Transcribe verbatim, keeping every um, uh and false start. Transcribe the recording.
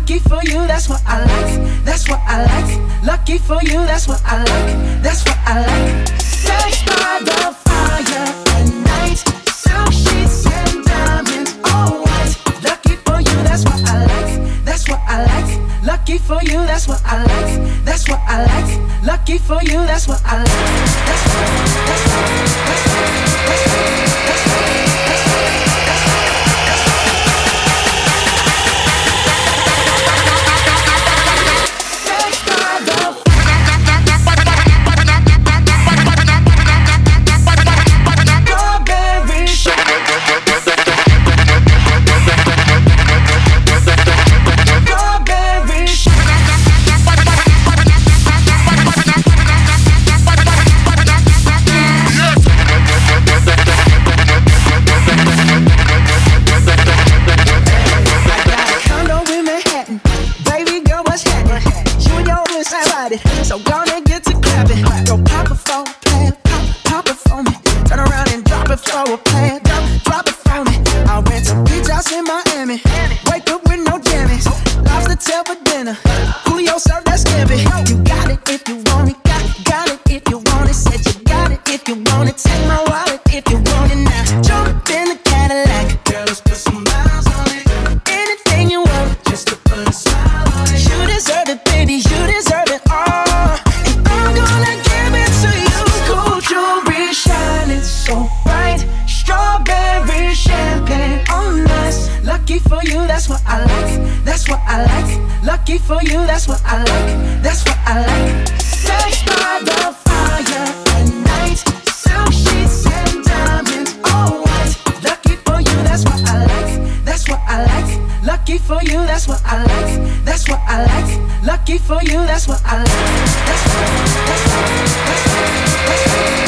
Lucky for you, that's what I like. That's what I like. Lucky for you, that's what I like. That's what I like. Sex by the fire at night. Silk sheets and diamonds, all white. Lucky for you, that's what I like. That's what I like. Lucky for you, that's what I like. That's what I like. Lucky for you, that's what I like. That's what, that's what, that's what, that's what, that's what, that's what. So gonna get to clapping. Go pop it for a plan, pop, pop it for me. Turn around and drop it for a plan, drop, drop it for me. I'll rent a beach house in Miami. Wake up with no jammies. Lobster tail for dinner. Julio served that scampi. You got it if you want it, got, got it if you want it. Said you got it if you want it. Take my wallet if you want it now. Jump in the Cadillac. Girl, let's put some miles on it. Anything you want, just to put a smile on it. You deserve it, baby, you deserve it all. So bright, strawberry champagne on us. Lucky for you, that's what I like. That's what I like. Lucky for you, that's what I like. That's what I like. Sex by the fire at night. Silk sheets and diamonds, all white. Lucky for you, that's what I like. That's what I like. Lucky for you, that's what I like. That's what I like. Lucky for you, that's what I like. That's what, that's what, that's what, that's what.